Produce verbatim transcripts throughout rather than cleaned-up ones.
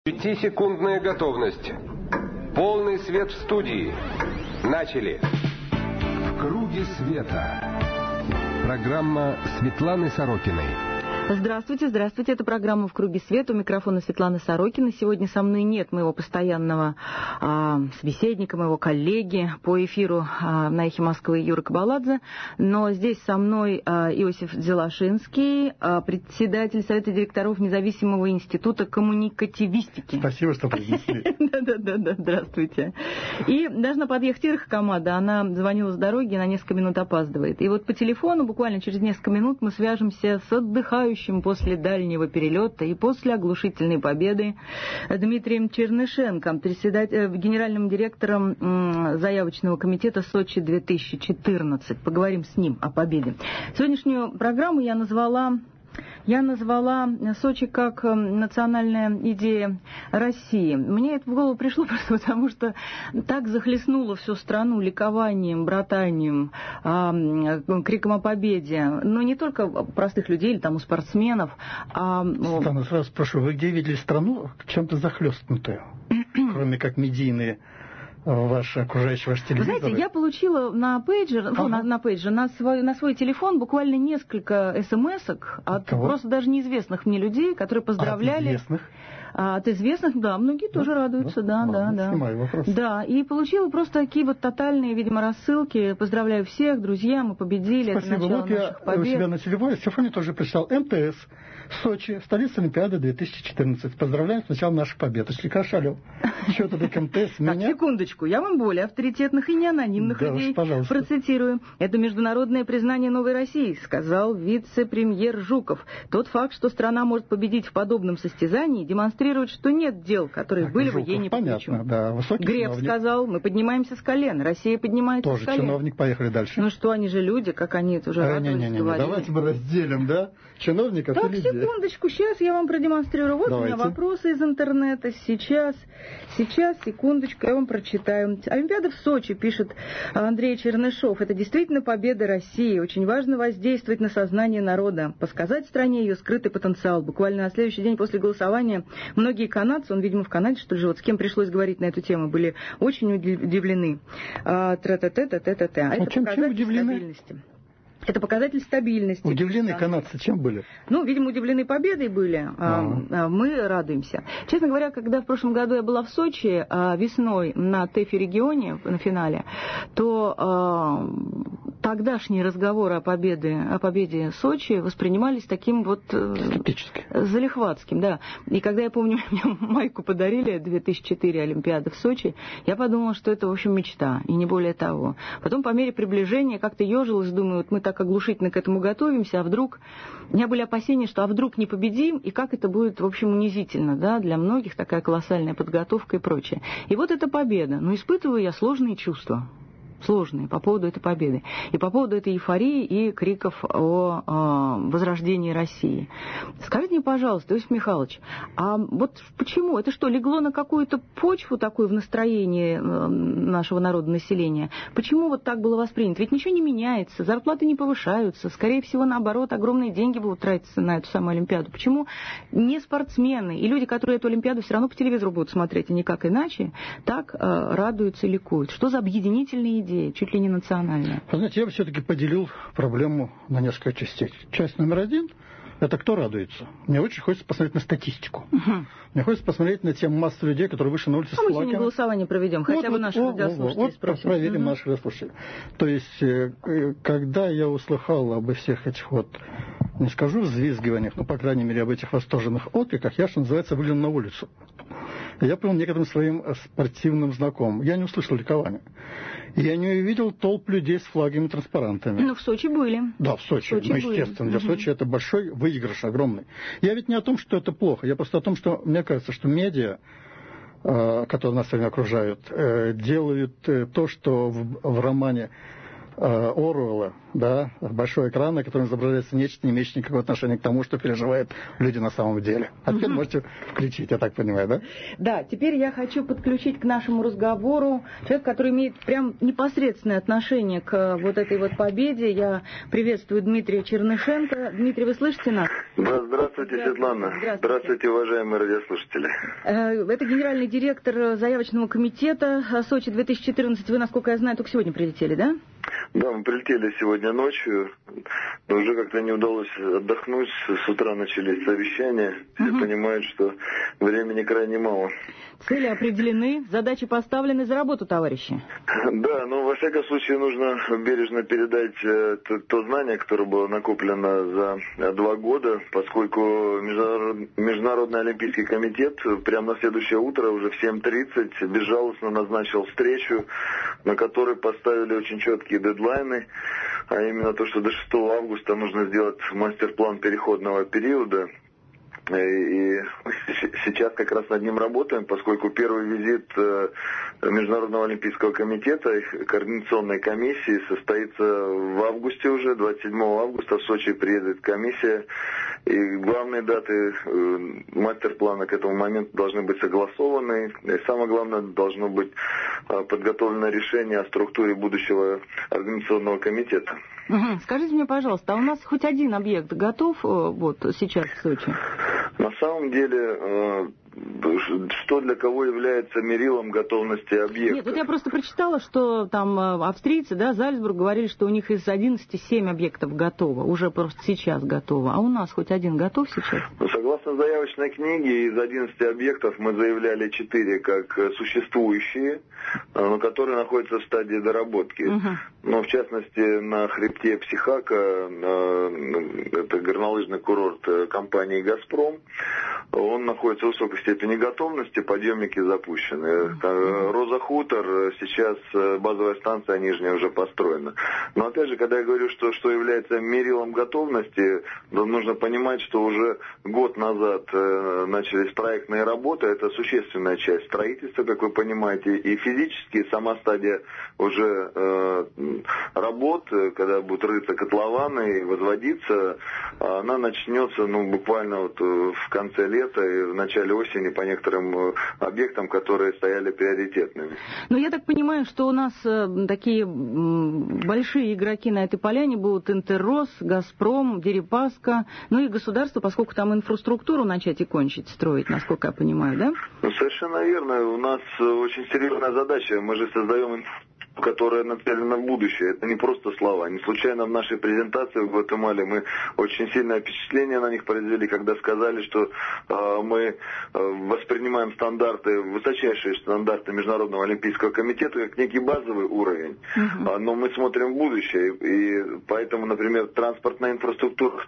Пятисекундная готовность. Полный свет в студии. Начали. В круге света. Программа Светланы Сорокиной. Здравствуйте, здравствуйте. Это программа «В круге света». У микрофона Светлана Сорокина. Сегодня со мной нет моего постоянного а, собеседника, моего коллеги по эфиру а, на «Эхе Москвы» Юры Кабаладзе. Но здесь со мной а, Иосиф Дзелашинский, а, председатель Совета директоров Независимого института коммуникативистики. Спасибо, что принесли. Да-да-да, здравствуйте. И должна подъехать Ира Хакамада. Она звонила с дороги и на несколько минут опаздывает. И вот по телефону буквально через несколько минут мы свяжемся с отдыхающим после дальнего перелета и после оглушительной победы Дмитрием Чернышенко, генеральным директором заявочного комитета Сочи-две тысячи четырнадцать. Поговорим с ним о победе. Сегодняшнюю программу я назвала... Я назвала Сочи как национальная идея России. Мне это в голову пришло просто потому, что так захлестнуло всю страну ликованием, братанием, криком о победе. Но не только простых людей или там у спортсменов. А... Светлана, сразу спрошу, вы где видели страну чем-то захлестнутую, кроме как медийные? Ваш окружающий ваш телевизор. Вы знаете, я получила на пейджер, ага. ну, на, на пейджер, на свой, на свой телефон буквально несколько смс-ок от Кого? просто даже неизвестных мне людей, которые поздравляли. От известных? А, от известных, да, многие да? тоже радуются, да, да, да. Снимаю вопрос. Да, и получила просто такие вот тотальные, видимо, рассылки. Поздравляю всех, друзья, мы победили. Спасибо. Это начало вот я побед. у себя на телефоне тоже прочитал. МТС, Сочи, столица Олимпиады две тысячи четырнадцать. Поздравляем с началом наших побед. Если кашалил, что это так МТС? Меня... Так, секундочку, я вам более авторитетных и неанонимных да, людей уж, процитирую. Это международное признание новой России, сказал вице-премьер Жуков. Тот факт, что страна может победить в подобном состязании, демонстрирует, что нет дел, которые так, были Жуков, бы ей не по плечу. Да, Греф чиновник. сказал, мы поднимаемся с колен, Россия поднимается Тоже с колен. чиновник, поехали дальше. Ну что, они же люди, как они это уже а, радовались, не, не, не, говорили. Давайте мы разделим, да, чиновников так, и людей. секундочку, сейчас я вам продемонстрирую. Вот давайте. У меня вопросы из интернета. Сейчас, сейчас, секундочку, я вам прочитаю. Олимпиада в Сочи, пишет Андрей Чернышов. Это действительно победа России. Очень важно воздействовать на сознание народа, подсказать стране ее скрытый потенциал. Буквально на следующий день после голосования многие канадцы, он, видимо, в Канаде, что ли, живет, с кем пришлось говорить на эту тему, были очень удивлены. А, тра-та-та-та-та-та. А это чем, чем удивлены? Стабильности. Это показатель стабильности. Удивлены канадцы чем были? Ну, видимо, удивлены победой были. А-а-а. Мы радуемся. Честно говоря, когда в прошлом году я была в Сочи весной на ТЭФе-регионе, на финале, то а, тогдашние разговоры о победе, о победе Сочи воспринимались таким вот залихватским. Да. И когда, я помню, мне майку подарили две тысячи четыре Олимпиады в Сочи, я подумала, что это, в общем, мечта, и не более того. Потом, по мере приближения, как-то ежилась, думаю, вот мы так оглушительно к этому готовимся, а вдруг... У меня были опасения, что а вдруг не победим, и как это будет, в общем, унизительно, да, для многих такая колоссальная подготовка и прочее. И вот эта победа. Но испытываю я сложные чувства. Сложные по поводу этой победы. И по поводу этой эйфории и криков о, о возрождении России. Скажите мне, пожалуйста, Иосиф Михайлович, а вот почему? Это что, легло на какую-то почву такую в настроении нашего народа, населения? Почему вот так было воспринято? Ведь ничего не меняется, зарплаты не повышаются. Скорее всего, наоборот, огромные деньги будут тратиться на эту самую Олимпиаду. Почему не спортсмены и люди, которые эту Олимпиаду все равно по телевизору будут смотреть, и никак иначе, так радуются и ликуют? Что за объединительные идеи? Чуть ли не национальная. Вы знаете, я бы все-таки поделил проблему на несколько частей. Часть номер один – это кто радуется. Мне очень хочется посмотреть на статистику. Угу. Мне хочется посмотреть на те массы людей, которые вышли на улицу а с флагами. А мы сегодня голосование проведем, хотя вот, бы наших вот, радиослушателей вот, спросим. Проверим угу. наших радиослушателей. То есть, когда я услыхал об всех этих вот, не скажу взвизгиваниях, но, по крайней мере, об этих восторженных откликах, я, что называется, выглянул на улицу. Я понял некоторым своим спортивным знакомым. Я не услышал ликования. Я не увидел толп людей с флагами и транспарантами. Ну, в Сочи были. Да, в Сочи. В Сочи ну, естественно, были. Для Сочи это большой выигрыш, огромный. Я ведь не о том, что это плохо. Я просто о том, что мне кажется, что медиа, которые нас сегодня окружают, делают то, что в, в романе Оруэлла, да, большой экран, на котором изображается нечто, не имеющее никакого отношения к тому, что переживают люди на самом деле. А теперь можете включить, я так понимаю, да? Да, теперь я хочу подключить к нашему разговору человека, который имеет прям непосредственное отношение к вот этой вот победе. Я приветствую Дмитрия Чернышенко. Дмитрий, вы слышите нас? Да, здравствуйте, Светлана. Здравствуйте. Здравствуйте, уважаемые радиослушатели. Это генеральный директор заявочного комитета Сочи две тысячи четырнадцать. Вы, насколько я знаю, только сегодня прилетели, да? Да, мы прилетели сегодня ночью, но уже как-то не удалось отдохнуть. С утра начались совещания. Все угу. понимают, что времени крайне мало. Цели определены, задачи поставлены, за работу, товарищи. Да, но во всяком случае нужно бережно передать то, то знание, которое было накоплено за два года, поскольку Международный, Международный олимпийский комитет прямо на следующее утро, уже в семь тридцать, безжалостно назначил встречу, на которой поставили очень четкие дедлайны, а именно то, что до шестого августа нужно сделать мастер-план переходного периода. И сейчас как раз над ним работаем, поскольку первый визит Международного олимпийского комитета, их координационной комиссии, состоится в августе уже, двадцать седьмого августа в Сочи приедет комиссия. И главные даты мастер-плана к этому моменту должны быть согласованы. И самое главное, должно быть подготовлено решение о структуре будущего организационного комитета. Угу. Скажите мне, пожалуйста, а у нас хоть один объект готов вот сейчас в Сочи? На самом деле, что для кого является мерилом готовности объекта? Нет, вот я просто прочитала, что там австрийцы, да, Зальцбург, говорили, что у них из одиннадцати семь объектов готово, уже просто сейчас готово. А у нас хоть один готов сейчас? Ну, согласно заявочной книге, из одиннадцати объектов мы заявляли четыре как существующие, но которые находятся в стадии доработки. Угу. Но в частности на хребте Психака, это горнолыжный курорт компании «Газпром», он находится в высокой степени готовности, подъемники запущены. Роза Хутор, сейчас базовая станция нижняя уже построена. Но опять же, когда я говорю, что, что является мерилом готовности, нужно понимать, что уже год назад начались проектные работы, это существенная часть строительства, как вы понимаете, и физически сама стадия уже э, работ, когда будут рыться котлованы и возводиться, она начнется ну, буквально вот в конце лета и в начале осени по некоторым объектам, которые стояли приоритетными. Но я так понимаю, что у нас такие большие игроки на этой поляне будут Интеррос, Газпром, Дерипаска, ну и государство, поскольку там инфраструктуру начать и кончить строить, насколько я понимаю, да? Ну, совершенно верно. У нас очень серьезная задача. Мы же создаем инфраструктуру, которая нацелена в будущее. Это не просто слова. Не случайно в нашей презентации в Гватемале мы очень сильное впечатление на них произвели, когда сказали, что э, мы э, воспринимаем стандарты, высочайшие стандарты Международного олимпийского комитета как некий базовый уровень. Uh-huh. Но мы смотрим в будущее. И поэтому, например, транспортная инфраструктура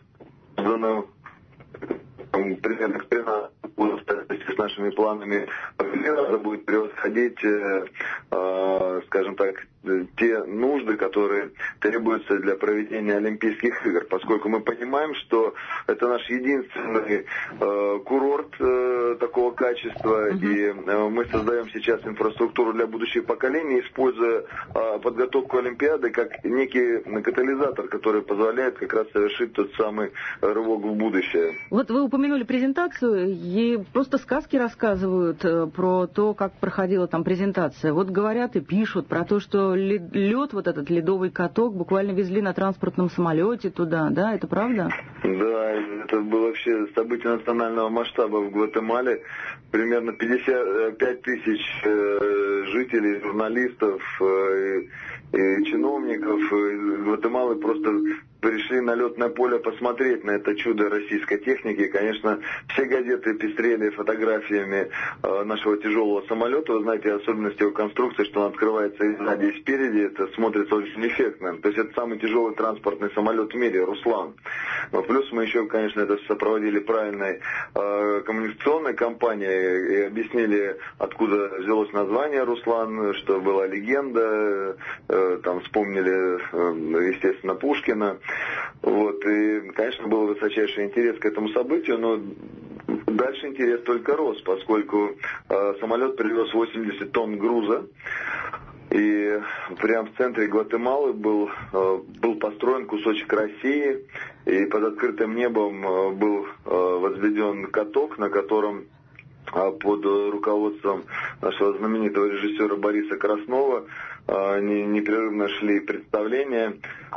примерно к тринадцати с нашими планами будет превосходить, э, скажем так, те нужды, которые требуются для проведения Олимпийских игр, поскольку мы понимаем, что это наш единственный э, курорт э, такого качества, uh-huh. и э, мы создаем сейчас инфраструктуру для будущих поколений, используя э, подготовку Олимпиады как некий катализатор, который позволяет как раз совершить тот самый рывок в будущее. Вот вы упомянули презентацию, и просто сказки рассказывают э, про то, как проходила там презентация. Вот говорят и пишут про то, что лед, вот этот ледовый каток, буквально везли на транспортном самолете туда, да, это правда? Да, это было вообще событие национального масштаба в Гватемале. Примерно пятьдесят пять тысяч э, жителей, журналистов э, и чиновников из Гватемалы просто пришли на летное поле посмотреть на это чудо российской техники. И, конечно, все газеты пестрели фотографиями э, нашего тяжелого самолета. Вы знаете, особенность его конструкции, что он открывается и сзади, и спереди. Это смотрится очень эффектно. То есть это самый тяжелый транспортный самолет в мире, Руслан. Но плюс мы еще, конечно, это сопроводили правильной э, коммуникационной кампанией и объяснили, откуда взялось название Руслан, что была легенда. Э, там вспомнили, э, естественно, Пушкина. Вот, и, конечно, был высочайший интерес к этому событию, но дальше интерес только рос, поскольку э, самолет привез восемьдесят тонн груза, И прямо в центре Гватемалы был, был построен кусочек России, и под открытым небом был возведен каток, на котором под руководством нашего знаменитого режиссера Бориса Краснова непрерывно шли представления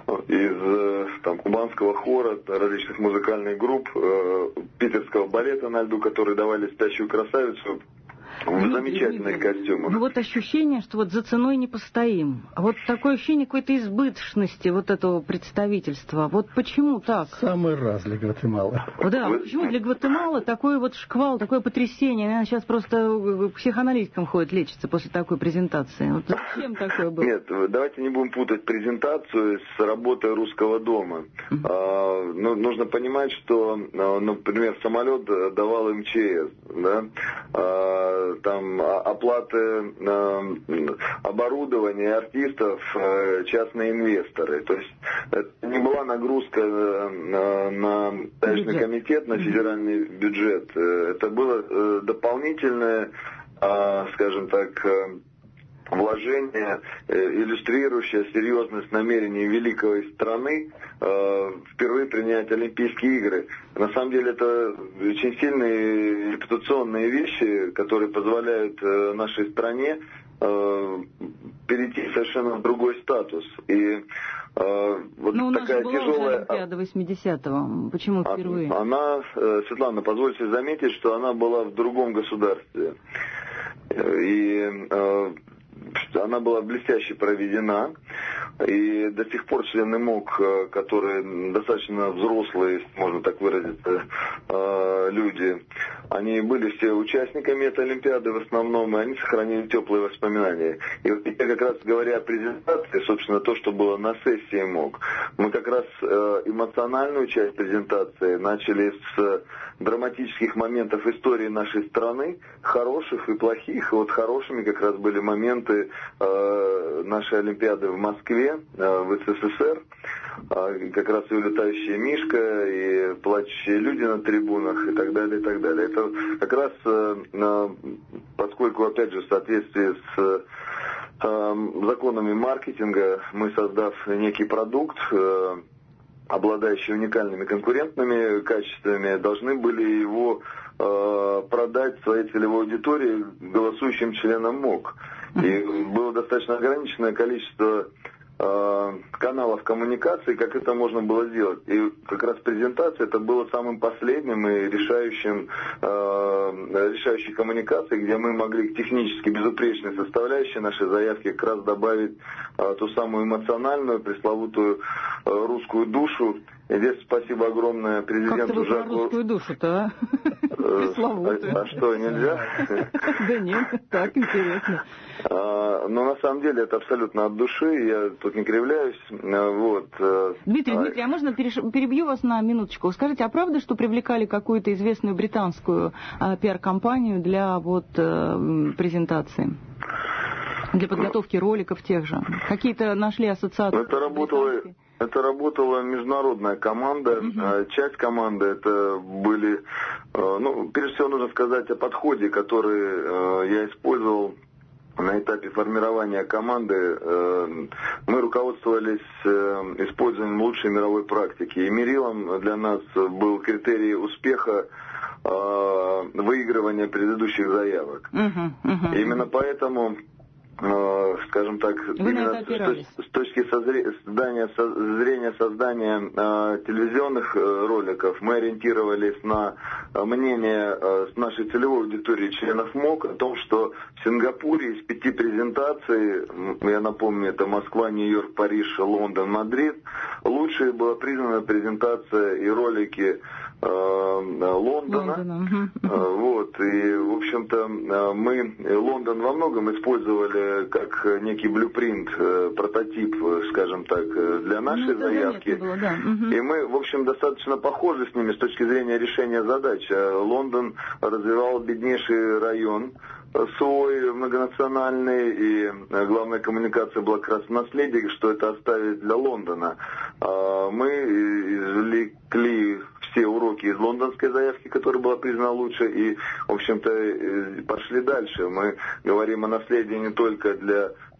из там, кубанского хора, различных музыкальных групп, питерского балета на льду, которые давали «Спящую красавицу» в замечательных костюмах. Ну вот ощущение, что вот за ценой не постоим. А вот такое ощущение какой-то избыточности вот этого представительства. Вот почему так? Самый раз для Гватемалы. Да, Вы... почему для Гватемалы такой вот шквал, такое потрясение? Наверное, сейчас просто к психоаналитикам ходит лечиться после такой презентации. Вот зачем такое было? Нет, давайте не будем путать презентацию с работой Русского дома. Uh-huh. А, ну, нужно понимать, что, например, самолет давал эм че эс, да? А, там оплаты э, оборудования артистов э, частные инвесторы. То есть это не была нагрузка э, на Таможенный комитет, на федеральный бюджет. Это было э, дополнительное, э, скажем так, э, вложение, иллюстрирующее серьезность намерений великой страны э, впервые принять Олимпийские игры. На самом деле это очень сильные репутационные вещи, которые позволяют э, нашей стране э, перейти совершенно в другой статус. И э, вот Но у нас такая же была тяжелая... уже Олимпиада восьмидесятого. Почему впервые? Она, Светлана, позвольте заметить, что она была в другом государстве. И э, она была блестяще проведена, и до сих пор члены МОК, которые достаточно взрослые, можно так выразиться, люди, они были все участниками этой Олимпиады в основном, и они сохранили теплые воспоминания. И вот я как раз говоря о презентации, собственно, то, что было на сессии МОК, мы как раз эмоциональную часть презентации начали с драматических моментов истории нашей страны, хороших и плохих. И вот хорошими как раз были моменты э, нашей Олимпиады в Москве, э, в эс эс эс эр, э, как раз и улетающая Мишка, и плачущие люди на трибунах, и так далее, и так далее. Это как раз, э, э, поскольку, опять же, в соответствии с э, законами маркетинга, мы, создав некий продукт, э, обладающие уникальными конкурентными качествами, должны были его э, продать своей целевой аудитории, голосующим членам МОК. И было достаточно ограниченное количество э, каналов коммуникации, как это можно было сделать. И как раз презентация это было самым последним и решающим, э, решающей коммуникацией, где мы могли к технически безупречной составляющей нашей заявки как раз добавить э, ту самую эмоциональную, пресловутую э, русскую душу. И здесь спасибо огромное президенту Жаку. Как-то вы Жаку... про русскую душу-то, а? Пресловутую. А что, нельзя? Да нет, так интересно. Но на самом деле это абсолютно от души, я тут не кривляюсь. Вот. Дмитрий, Дмитрий, а можно перебью вас на минуточку? Скажите, а правда, что привлекали какую-то известную британскую пиар-компанию для вот презентации? Для подготовки роликов тех же? Какие-то нашли ассоциации? Это работало... Это работала международная команда. Uh-huh. Часть команды это были, ну, прежде всего нужно сказать о подходе, который я использовал на этапе формирования команды. Мы руководствовались использованием лучшей мировой практики. И мерилом для нас был критерий успеха выигрывания предыдущих заявок. Uh-huh. Uh-huh. Именно поэтому, скажем так, именно с, с точки создания, зрения создания э, телевизионных э, роликов мы ориентировались на э, мнение э, нашей целевой аудитории членов МОК о том, что в Сингапуре из пяти презентаций, я напомню, это Москва, Нью-Йорк, Париж, Лондон, Мадрид, лучшей была признана презентация и ролики э, Лондона. Лондона. Э, вот, и, в общем-то, мы Лондон во многом использовали как некий блюпринт, прототип, скажем так, для нашей ну, заявки. Было, да. Угу. И мы, в общем, достаточно похожи с ними с точки зрения решения задач. Лондон развивал беднейший район свой многонациональный, и главная коммуникация была как раз в наследии, что это оставить для Лондона. Мы извлекли все уроки из лондонской заявки, которая была признана лучше, и, в общем-то, пошли дальше. Мы говорим о наследии не только для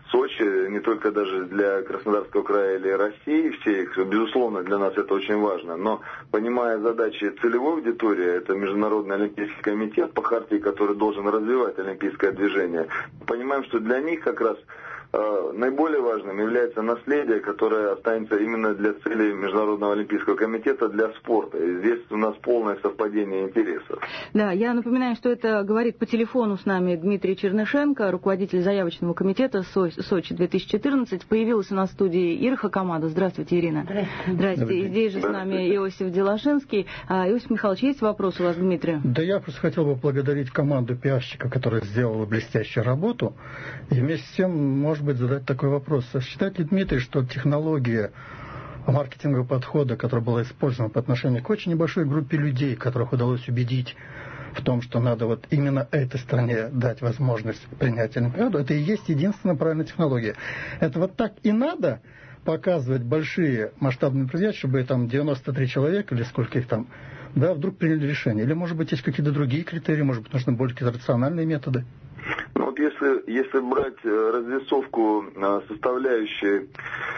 Сочи, не только даже для Краснодарского края или России, все их, безусловно, для нас это очень важно, но понимая задачи целевой аудитории, это Международный олимпийский комитет, по хартии, который должен развивать олимпийское движение, понимаем, что для них как раз э, наиболее важным является наследие, которое останется именно для целей Международного олимпийского комитета для спорта. И здесь у нас полное совпадение интересов. Да, я напоминаю, что это говорит по телефону с нами Дмитрий Чернышенко, руководитель заявочного комитета Сочи две тысячи четырнадцать. Появилась у нас в студии Ира Хакамада. Здравствуйте, Ирина. Здравствуйте. Здравствуйте. И здесь же с нами Иосиф Делашинский. А, Иосиф Михайлович, есть вопрос у вас к Дмитрию? Да, я просто хотел бы поблагодарить команду пиарщиков, которая сделала блестящую работу. И вместе с тем, может быть, задать такой вопрос. Считает ли Дмитрий, что технология маркетингового подхода, которая была использована по отношению к очень небольшой группе людей, которых удалось убедить в том, что надо вот именно этой стране дать возможность принять Олимпиаду, это и есть единственная правильная технология. Это вот так и надо показывать большие масштабные предприятия, чтобы там девяносто три человека или сколько их там, да, вдруг приняли решение. Или, может быть, есть какие-то другие критерии, может быть, нужны более какие-то рациональные методы? Ну вот если, если брать развесовку составляющей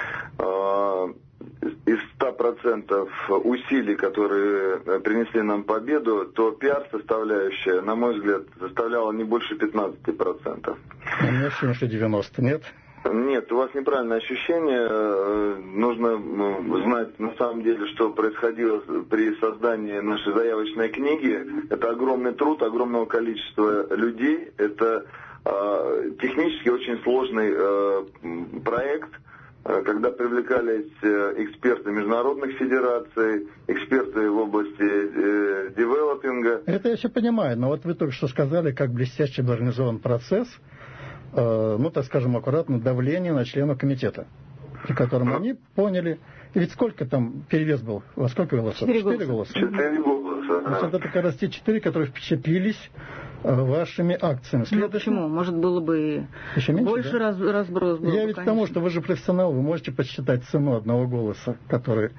из ста процентов усилий, которые принесли нам победу, то пиар-составляющая, на мой взгляд, составляла не больше пятнадцати процентов. У меня ощущение, что девяносто, нет? Нет, у вас неправильное ощущение. Нужно знать на самом деле, что происходило при создании нашей заявочной книги. Это огромный труд огромного количества людей. Это э, технически очень сложный э, проект, когда привлекались эксперты международных федераций, эксперты в области э, девелопинга. Это я все понимаю, но вот вы только что сказали, как блестяще был организован процесс, э, ну, так скажем, аккуратно, давление на членов комитета, при котором они поняли. И ведь сколько там перевес был? Во сколько голосов? Четыре голоса. Четыре голоса. То есть это как раз те четыре, которые впечатлились вашими акциями. Ну, почему? Может, было бы еще меньше, больше да? раз, разброс. Был Я бы, ведь конечно. потому, что вы же профессионал, вы можете подсчитать цену одного голоса, который...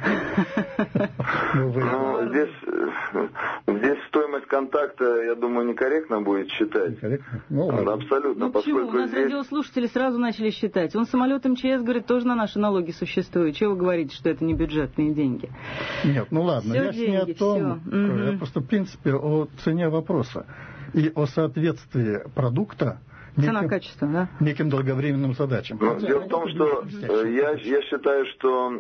Ну, здесь, здесь стоимость контакта, я думаю, некорректно будет считать. Некорректно? Ну, ладно. Абсолютно. Ну почему? У нас здесь... радиослушатели сразу начали считать. Он самолет МЧС, говорит, тоже на наши налоги существует. Чего вы говорите, что это не бюджетные деньги? Нет, ну ладно, Все я деньги, не о том, все. я просто в принципе о цене вопроса и о соответствии продукта Цена-качество, да? неким долговременным задачам. Ну, дело в том, что э, я, я считаю, что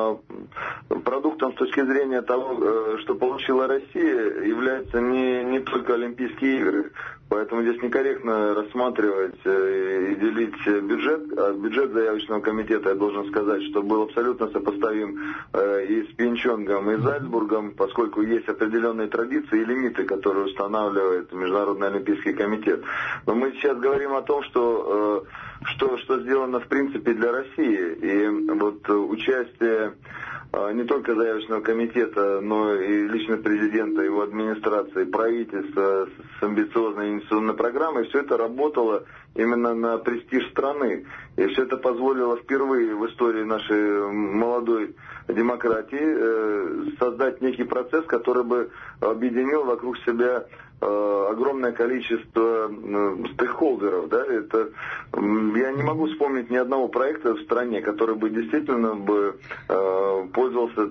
э, продуктом с точки зрения того, э, что получила Россия, являются не, не только Олимпийские игры. Поэтому здесь некорректно рассматривать э, и делить бюджет. А бюджет заявочного комитета, я должен сказать, что был абсолютно сопоставим э, и с Пьончонгом, и с Зальцбургом, поскольку есть определенные традиции и лимиты, которые устанавливает Международный олимпийский комитет. Но мы сейчас говорим о том, что, э, что, что сделано в принципе для России. И вот участие не только заявочного комитета, но и лично президента, его администрации, правительства с амбициозной инвестиционной программой, все это работало именно на престиж страны. И все это позволило впервые в истории нашей молодой демократии создать некий процесс, который бы объединил вокруг себя огромное количество стейкхолдеров. Да? Это, я не могу вспомнить ни одного проекта в стране, который бы действительно бы пользовался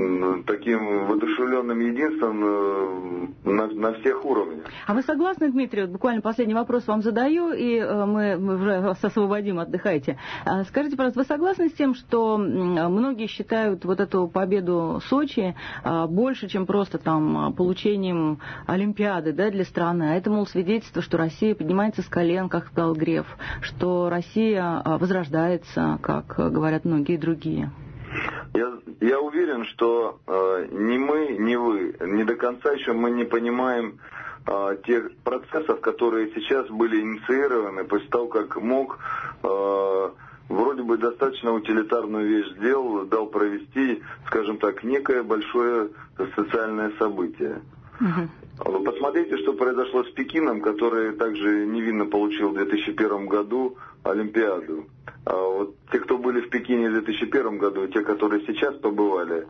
таким воодушевленным единством на, на всех уровнях. А вы согласны, Дмитрий, вот буквально последний вопрос вам задаю, и мы, мы уже вас освободим, отдыхайте. Скажите, пожалуйста, вы согласны с тем, что многие считают вот эту победу Сочи больше, чем просто там получением Олимпиады, да, для страны? А это, мол, свидетельство, что Россия поднимается с колен, как сказал Греф, что Россия возрождается, как говорят многие другие. Я, я уверен, что э, ни мы, ни вы, не до конца еще мы не понимаем э, тех процессов, которые сейчас были инициированы после того, как МОК э, вроде бы достаточно утилитарную вещь сделал, дал провести, скажем так, некое большое социальное событие. Uh-huh. Посмотрите, что произошло с Пекином, который также невинно получил в две тысячи первом году Олимпиаду. А вот те, кто были в Пекине в две тысячи первом году, те, которые сейчас побывали,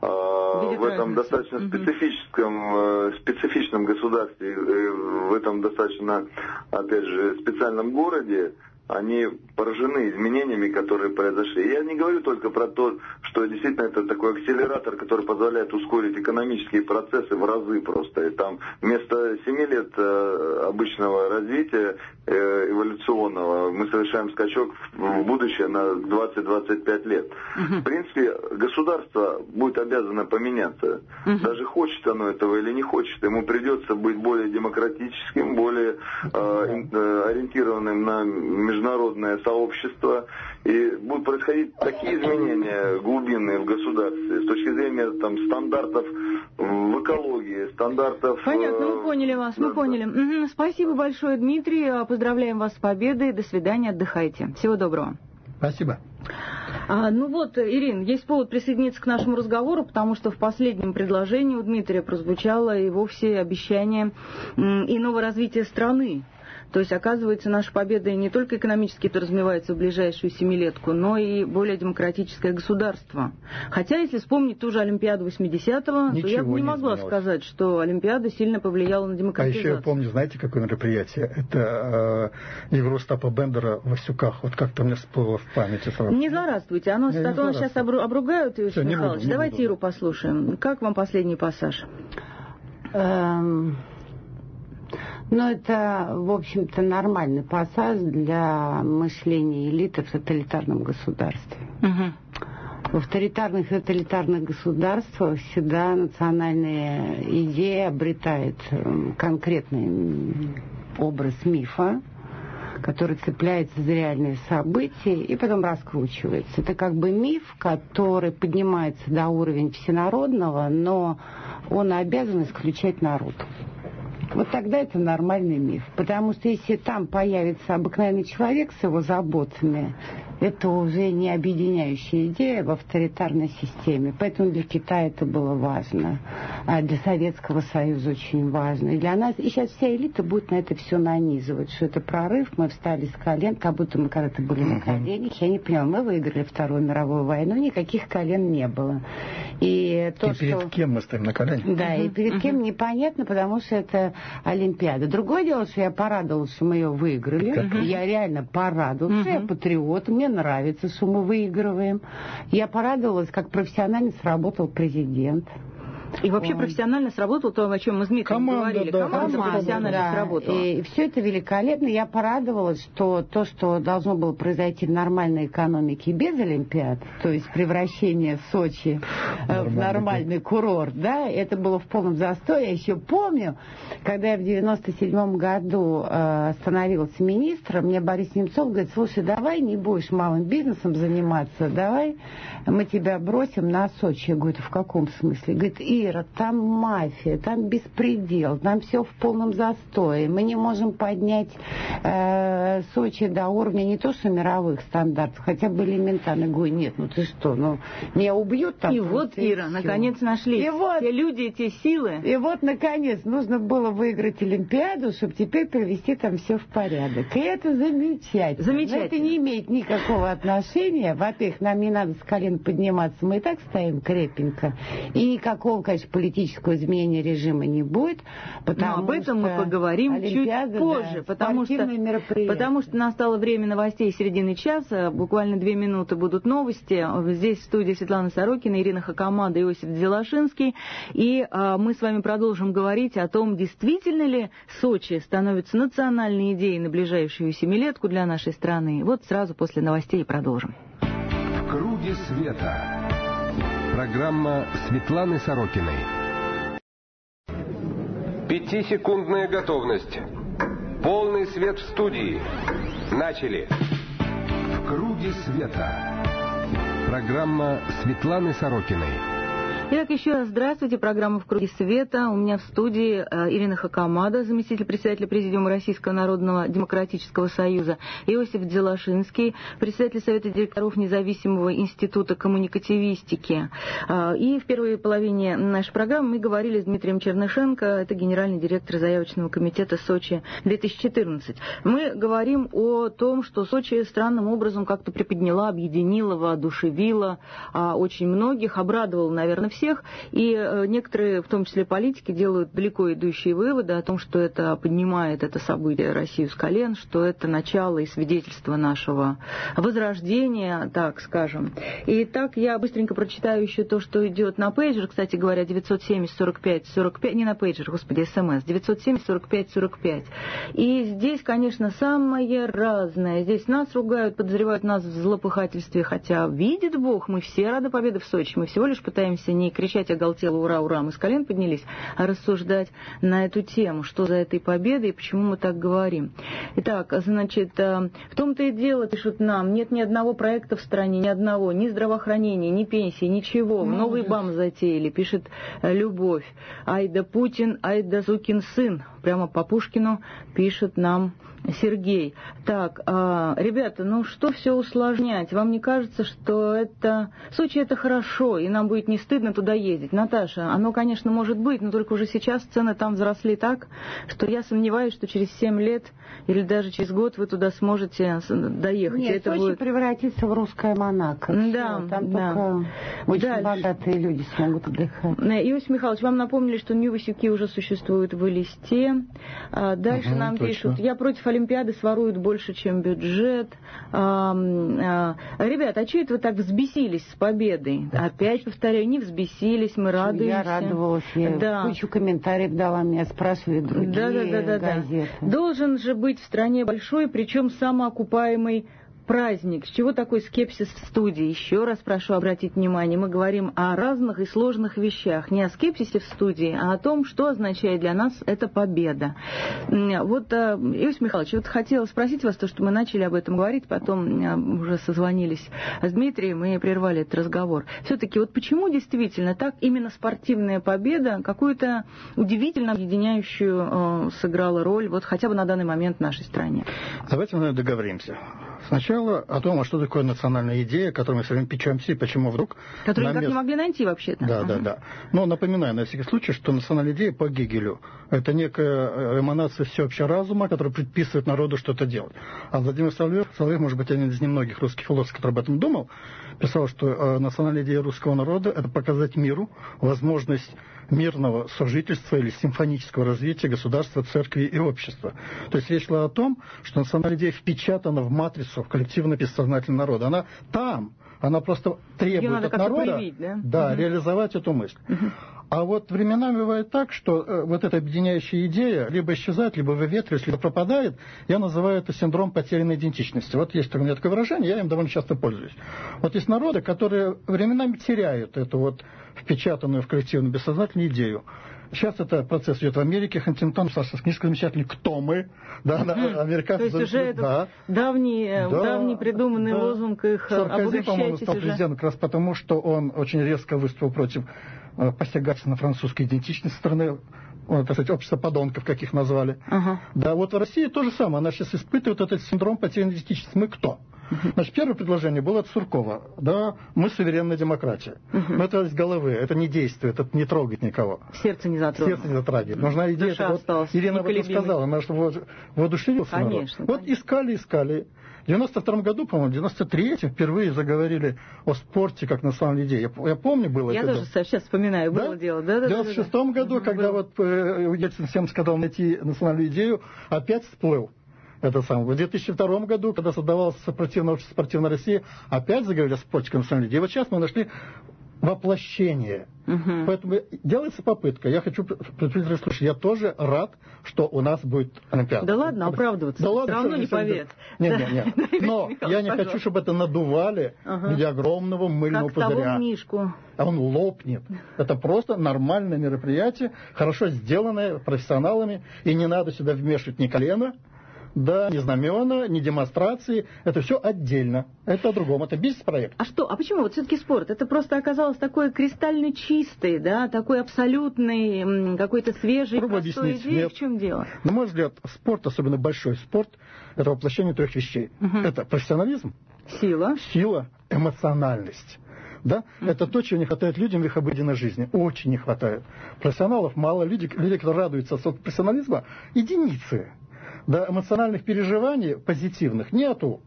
а, в этом достаточно uh-huh. специфическом, специфичном государстве, в этом достаточно, опять же, специальном городе, они поражены изменениями, которые произошли. Я не говорю только про то, что действительно это такой акселератор, который позволяет ускорить экономические процессы в разы просто. И там вместо семи лет э, обычного развития э, эволюционного мы совершаем скачок в будущее на двадцать-двадцать пять лет. Uh-huh. В принципе, государство будет обязано поменяться. Uh-huh. Даже хочет оно этого или не хочет, ему придется быть более демократическим, более э, ориентированным на международное сообщество. И будут происходить такие изменения глубинные в государстве с точки зрения там, стандартов в экологии, стандартов... Понятно, мы поняли вас, мы да, поняли. Да. Угу. Спасибо большое, Дмитрий. Поздравляем вас с победой. До свидания, отдыхайте. Всего доброго. Спасибо. А, ну вот, Ирин, есть повод присоединиться к нашему разговору, потому что в последнем предложении у Дмитрия прозвучало и вовсе обещание м, иного развития страны. То есть, оказывается, наша победа не только экономически подразумевается в ближайшую семилетку, но и более демократическое государство. Хотя, если вспомнить ту же Олимпиаду восьмидесятого, то я бы не, не могла изменилось. сказать, что Олимпиада сильно повлияла на демократизацию. А еще я помню, знаете, какое мероприятие? Это э, игру Остапа Бендера в Васюках. Вот как-то мне всплыло в памяти сразу. Не злорадствуйте. Оно, не, а то нас сейчас обругают, Иосиф Все, Михайлович. Буду, Давайте буду. Иру послушаем. Как вам последний пассаж? Эм... Но это, в общем-то, нормальный пассаж для мышления элиты в тоталитарном государстве. Угу. В авторитарных и тоталитарных государствах всегда национальная идея обретает конкретный образ мифа, который цепляется за реальные события и потом раскручивается. Это как бы миф, который поднимается до уровня всенародного, но он обязан исключать народ. Вот тогда это нормальный миф. Потому что если там появится обыкновенный человек с его заботами, это уже не объединяющая идея в авторитарной системе. Поэтому для Китая это было важно. А для Советского Союза очень важно. И для нас, и сейчас вся элита будет на это все нанизывать, что это прорыв, мы встали с колен, как будто мы когда-то были на коленях. Я не понимаю, мы выиграли Вторую мировую войну, никаких колен не было. И, то, и перед что... кем мы стоим на коленях? Да, и перед кем непонятно, потому что это Олимпиада. Другое дело, что я порадовалась, что мы ее выиграли. Я реально порадовалась, я патриот, мне нравится, что мы выигрываем. Я порадовалась, как профессионально сработал президент. И вообще Он... профессионально сработал то, о чем мы с Дмитрием команда, говорили. Да, команда, команда профессионально да. сработала. И, и все это великолепно. Я порадовалась, что то, что должно было произойти в нормальной экономике без Олимпиад, то есть превращение Сочи Нормально. в нормальный курорт, да, это было в полном застое. Я еще помню, когда я в девяносто седьмом году э, становился министром, мне Борис Немцов говорит: слушай, давай не будешь малым бизнесом заниматься, давай мы тебя бросим на Сочи. Я говорю: в каком смысле? Говорит: Ира, там мафия, там беспредел, там все в полном застое. Мы не можем поднять э, Сочи до уровня не то что мировых стандартов, хотя бы элементарно. Говорю: нет, ну ты что, ну меня убьют там. И вот, Ира, все. наконец нашли и вот, те люди, те силы. И вот, наконец, нужно было выиграть Олимпиаду, чтобы теперь привести там все в порядок. И это замечательно. Замечательно. Но это не имеет никакого отношения. Во-первых, нам не надо с колен подниматься, мы и так стоим крепенько. И никакого, конечно, политического изменения режима не будет. Но об этом мы поговорим чуть позже, да, потому, что, потому что настало время новостей середины часа. Буквально две минуты будут новости. Здесь в студии Светлана Сорокина, Ирина Хакамада, Иосиф Дзелашинский. И а, мы с вами продолжим говорить о том, действительно ли Сочи становится национальной идеей на ближайшую семилетку для нашей страны. Вот сразу после новостей и продолжим. В круге света. Программа Светланы Сорокиной. Пятисекундная готовность. Полный свет в студии. Начали. В круге света. Программа Светланы Сорокиной. Итак, еще раз здравствуйте. Программа «В круге света». У меня в студии Ирина Хакамада, заместитель председателя Президиума Российского народного демократического союза, Иосиф Дзелашинский, председатель Совета директоров Независимого института коммуникативистики. И в первой половине нашей программы мы говорили с Дмитрием Чернышенко, это генеральный директор заявочного комитета Сочи две тысячи четырнадцать. Мы говорим о том, что Сочи странным образом как-то приподняла, объединила, воодушевила очень многих, обрадовала, наверное, всех, и некоторые, в том числе политики, делают далеко идущие выводы о том, что это поднимает это событие Россию с колен, что это начало и свидетельство нашего возрождения, так скажем. И так я быстренько прочитаю еще то, что идет на пейджер, кстати говоря, девятьсот семьдесят сорок пять сорок пять, не на пейджер, господи, СМС, девятьсот семьдесят сорок пять сорок пять. И здесь, конечно, самое разное. Здесь нас ругают, подозревают нас в злопыхательстве, хотя, видит Бог, мы все рады победе в Сочи. Мы всего лишь пытаемся не кричать оголтело «Ура, ура!», мы с колен поднялись, а рассуждать на эту тему, что за этой победой и почему мы так говорим. Итак, значит, в том-то и дело, пишут нам, нет ни одного проекта в стране, ни одного, ни здравоохранения, ни пенсии, ничего. Ну, Новый БАМ затеяли, пишет Любовь. Ай да Путин, ай да сукин сын. Прямо по Пушкину пишет нам Сергей. Так, а, ребята, ну что все усложнять? Вам не кажется, что это... Сочи это хорошо, и нам будет не стыдно туда ездить? Наташа, оно, конечно, может быть, но только уже сейчас цены там взросли так, что я сомневаюсь, что через семь лет или даже через год вы туда сможете доехать. Нет, это Сочи будет... превратится в русское Монако. Да, Все, там да. только очень Дальше. богатые люди смогут отдыхать. Иосиф Михайлович, вам напомнили, что Нью-Васюки уже существуют в Элисте. Дальше угу, нам точно. пишут, я против Олимпиады, своруют больше, чем бюджет. А, а, ребята, а что это вы так взбесились с победой? Опять повторяю, не взбесились, мы радуемся. Я радовалась, я да. кучу комментариев дала, меня спрашивали другие да, да, да, да, газеты. Да. Должен же быть в стране большой, причем самоокупаемый праздник. С чего такой скепсис в студии? Еще раз прошу обратить внимание, мы говорим о разных и сложных вещах. Не о скепсисе в студии, а о том, что означает для нас эта победа. Вот, Иосиф Михайлович, вот хотела спросить вас, то, что мы начали об этом говорить, потом уже созвонились с Дмитрием и прервали этот разговор. Все-таки вот почему действительно так именно спортивная победа какую-то удивительно объединяющую э, сыграла роль, вот хотя бы на данный момент в нашей стране? Давайте мы договоримся. Сначала о том, а что такое национальная идея, которой мы все время печемся, и почему вдруг... Которую никак мест... не могли найти вообще-то. Да, uh-huh. да, да. Но напоминаю на всякий случай, что национальная идея по Гегелю – это некая эманация всеобщего разума, которая предписывает народу что-то делать. А Владимир Соловьев, Соловьев, может быть, один из немногих русских философов, который об этом думал, писал, что э, национальная идея русского народа – это показать миру возможность мирного сожительства или симфонического развития государства, церкви и общества. То есть речь шла о том, что национальная идея впечатана в матрицу, в коллективно-бессознательный народ. Она там, она просто требует от народа проявить, да? Да, угу. реализовать эту мысль. Угу. А вот временами бывает так, что э, вот эта объединяющая идея либо исчезает, либо выветривается, либо пропадает. Я называю это синдром потерянной идентичности. Вот есть у меня такое выражение, я им довольно часто пользуюсь. Вот есть народы, которые временами теряют эту вот впечатанную в коллективную бессознательную идею. Сейчас это процесс идет в Америке. Хантингтон писался книжка замечательная «Кто мы?». Да, mm-hmm. американцы. То есть уже этот да. давний, да, давний придуманный да. лозунг их Саркози, по-моему, стал уже. президентом как раз потому, что он очень резко выступил против э, посягательства на французскую идентичность страны. Вот, так сказать, общество подонков, как их назвали. Uh-huh. Да, вот в России то же самое. Она сейчас испытывает этот синдром потерянной идентичности. Мы кто? Uh-huh. Значит, первое предложение было от Суркова. Да, мы суверенная демократия. Uh-huh. Но это из головы, это не действует, это не трогает никого. Сердце не затрогает. Сердце не затрагивает. Нужна идея. Душа Вот, Ирина об этом сказала, она что воодушевился конечно, народ. Вот конечно. искали, искали. В девяносто втором году, по-моему, в девяносто третьем впервые заговорили о спорте как национальной идее. Я, я помню, было я это. Я тоже дело. Сейчас вспоминаю, было да? дело. Да, да, в девяносто шестом да, да, году, да. когда было. вот э, Ельцин всем сказал найти национальную идею, опять всплыл. Это самое. В две тысячи втором году, когда создавалось сопротивное общество «Спортивная Россия», опять заговорили о спорте как национальной идее. И вот сейчас мы нашли воплощение. Угу. Поэтому делается попытка. Я хочу предупредить, слушай, я тоже рад, что у нас будет Олимпиада. Да ладно, оправдываться. Да ладно, все равно не поверят. Нет, нет, нет. Но я не хочу, чтобы это надували в виде огромного мыльного пузыря. Как Мишку. А он лопнет. Это просто нормальное мероприятие, хорошо сделанное профессионалами, и не надо сюда вмешивать ни колено, да, ни знамена, ни демонстрации. Это все отдельно. Это о другом. Это бизнес-проект. А что? А почему? Вот все-таки спорт. Это просто оказалось такой кристально чистый, да, такой абсолютный, какой-то свежий, Пробую простой объяснить. идеей. Нет. В чем дело? На мой взгляд, спорт, особенно большой спорт, это воплощение трех вещей. Угу. Это профессионализм, сила, сила, эмоциональность. Да? Mm-hmm. Это то, чего не хватает людям в их обыденной жизни. Очень не хватает. Профессионалов мало, люди, люди которые радуются от профессионализма, единицы. Да, эмоциональных переживаний позитивных нету.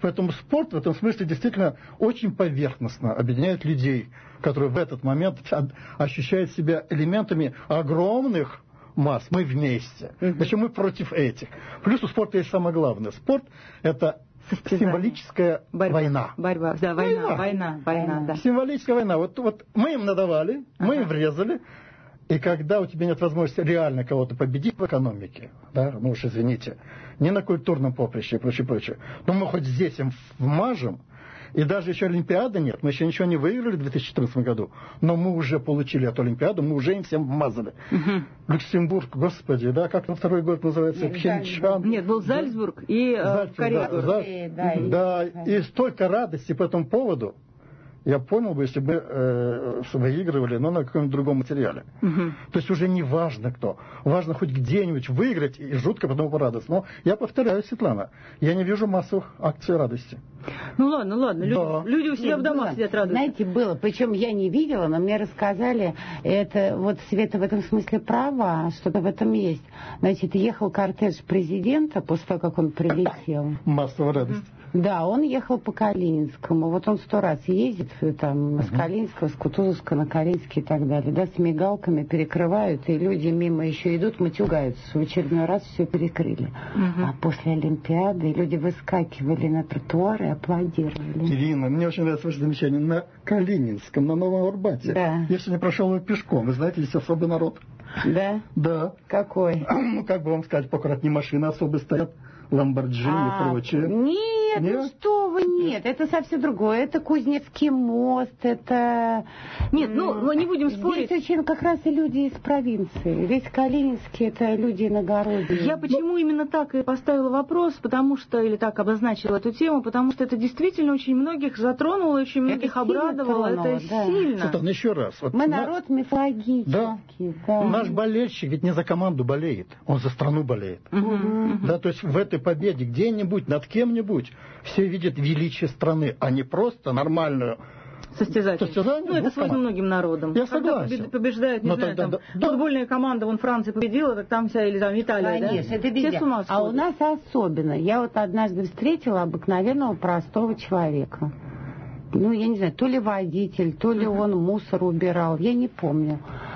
Поэтому спорт в этом смысле действительно очень поверхностно объединяет людей, которые в этот момент ощущают себя элементами огромных масс. Мы вместе. Uh-huh. Значит, мы против этих. Плюс у спорта есть самое главное. Спорт – это символическая борьба. война. Борьба, да, война, война, война, война да. Символическая война. Вот, вот мы им надавали, uh-huh. мы им врезали, и когда у тебя нет возможности реально кого-то победить в экономике, да, ну уж извините, не на культурном поприще и прочее, прочее, но мы хоть здесь им вмажем, и даже еще Олимпиады нет, мы еще ничего не выиграли в две тысячи четырнадцатом году, но мы уже получили эту Олимпиаду, мы уже им всем вмазали. Угу. Люксембург, господи, да, как на второй год называется? Нет, Пхенчхан. Нет, был Зальцбург и Зальцбург, Корея. Да, да, да, да, да, и столько радости по этому поводу. Я понял бы, если бы э, выигрывали, но на каком-нибудь другом материале. Угу. То есть уже не важно кто. Важно хоть где-нибудь выиграть и жутко потом порадоваться. Но я повторяю, Светлана, я не вижу массовых акций радости. Ну ладно, ладно. Люди, да. люди у себя Нет, в домах было. Сидят радуются. Знаете, было. Причем я не видела, но мне рассказали, это вот Света в этом смысле права, что-то в этом есть. Значит, ехал кортеж президента после того, как он прилетел. Массовая радость. Да, он ехал по Калининскому. Вот он сто раз ездит там uh-huh. с Калининского, с Кутузовска на Калининский и так далее. Да, с мигалками перекрывают, и люди мимо еще идут, матюгаются. В очередной раз все перекрыли. Uh-huh. А после Олимпиады люди выскакивали на тротуары и аплодировали. Ирина, мне очень нравится ваше замечание. На Калининском, на Новом Арбате. Да. Я сегодня прошел его пешком. Вы знаете, здесь особый народ. Да? Да. Какой? Ну, как бы вам сказать, поаккуратнее машины особые стоят. Ламборджини а, и прочее. Нет, нет, ну что вы, нет, это совсем другое. Это Кузнецкий мост, это... Нет, ну, мы не будем спорить. Здесь очень как раз и люди из провинции. Весь Калининский — это люди иногородние. Я почему именно так и поставила вопрос, потому что, или так обозначила эту тему, потому что это действительно очень многих затронуло, очень многих это обрадовало. Тронуло, это да. сильно. Светлана, еще раз. Вот мы на... народ мифологический. Да. Да. Наш болельщик ведь не за команду болеет, он за страну болеет. Угу. Да, то есть в этой победе где-нибудь, над кем-нибудь, все видят величие страны, а не просто нормальную состязательность. Состязание. Ну, это свойственно многим народам. Я Когда согласен. побеждают, не но знаю, тогда, там, да, футбольная команда, вон Франция победила, так там вся, или там Италия, Конечно, да? это везде. А у нас особенно. Я вот однажды встретила обыкновенного простого человека. Ну, я не знаю, то ли водитель, то ли он мусор убирал, я не помню.